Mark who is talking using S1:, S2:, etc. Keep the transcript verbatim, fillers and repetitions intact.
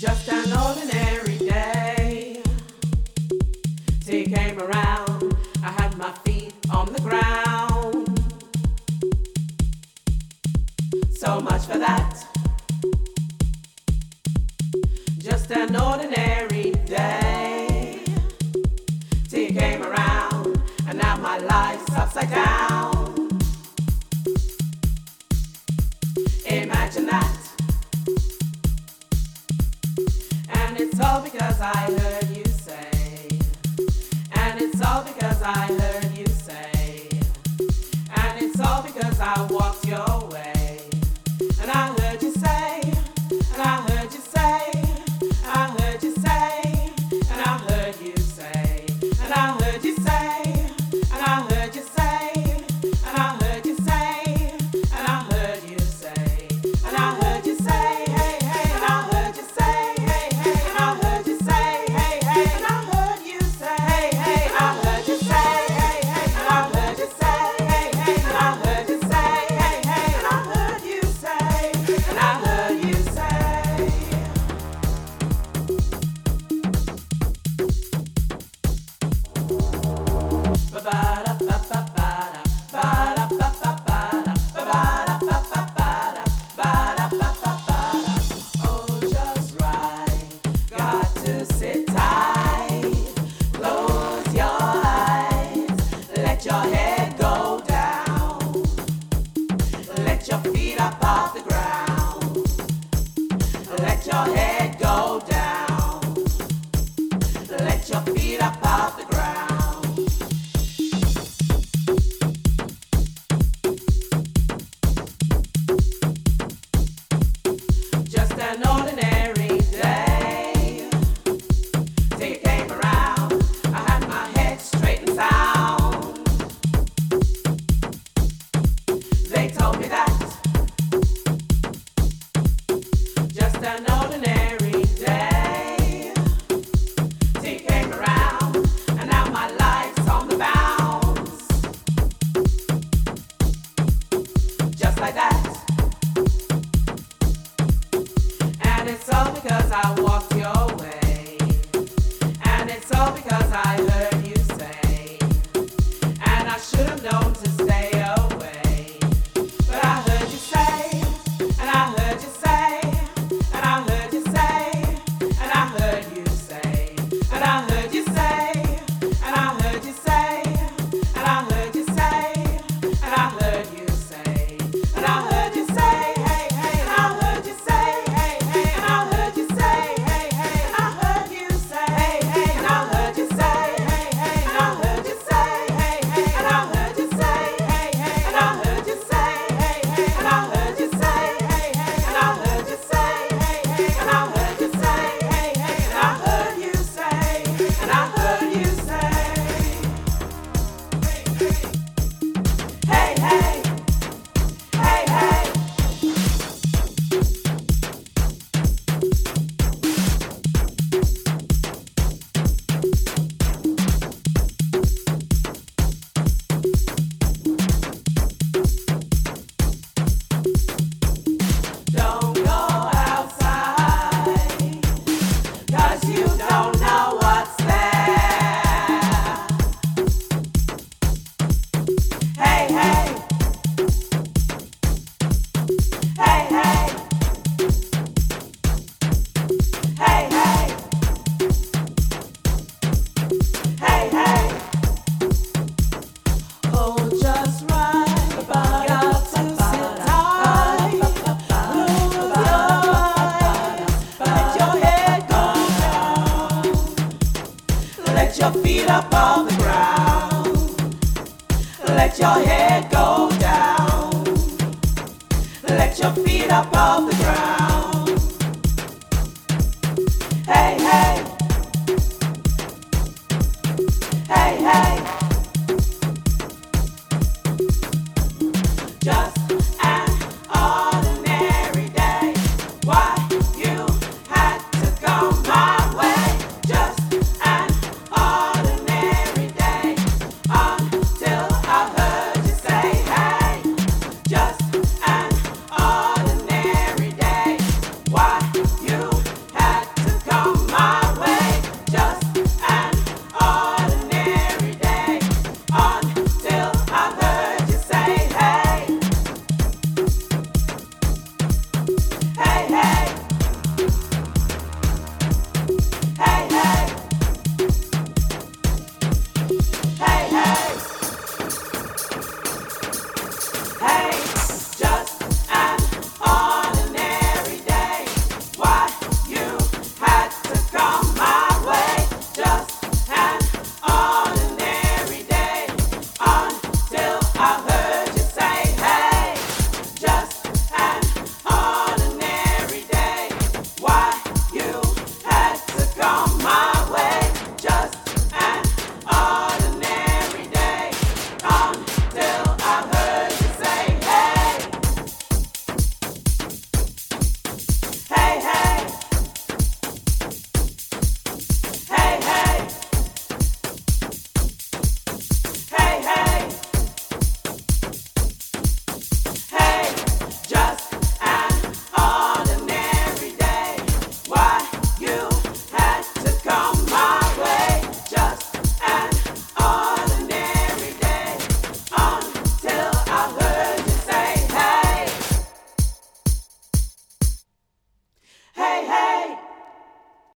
S1: Just an ordinary day. Till you came around, I had my feet on the ground. So much for that. Just an ordinary day. Till you came around, and now my life's upside down. Imagine that. And it's all because I heard you say. And it's all because I heard you say. And it's all because I walked your way. And I heard you say. And I heard you say. And I heard you say. And I heard you say. And I heard you say. And I heard you say. And I heard you say. And I heard you say. And I heard you say. Hey, hey. And I heard you say. Hey, hey. And I heard you say. Hey, hey. And I heard you say. Hey, hey. And I heard you say. Hey, hey. And I heard you say. Hey, hey. And I heard you say. Hey, hey. And I heard you say. And I heard you say. Oh, just right. Got to sit tight. Close your eyes. Let your head go down. Let your feet up off the ground. Let your head go down. Let your feet up off the ground. Just an ordinary day. Till you came around, I had my head straight and sound. They told me that. Just an ordinary day. Till you came around, and now my life's on the bounce. Just like that. And it's all because I walked your way. And it's all because I heard you say. And I should have known to stay away. But I heard you say. And I heard you say. And I heard you say. And I heard you say. And I heard you say. And I heard you say. And I heard you say. And I heard you say. And I heard you say. Hey, hey. And I heard you say. Hey, hey. And I heard you say. Hey, hey. And I heard you say. Hey, hey. And I heard you say. Hey, hey. And I heard you say. Hey, hey. And I heard you say. Hey, hey. And I heard you say. Hey, hey. And I heard you say. Hey, hey. And I heard you say. Hey, hey. And I heard you say. Hey, hey. And I heard you say. And I heard you say. Hey, hey. Hey, hey. Don't go outside, 'cause you don't know what's there. Hey, hey. Hey, hey. Hey, hey. Hey, hey. Oh, just right. Got to sit tight. Close your eyes. Let your head go down. Let your feet up on the ground. Let your head go down. Let your feet up off the ground. Hey, hey.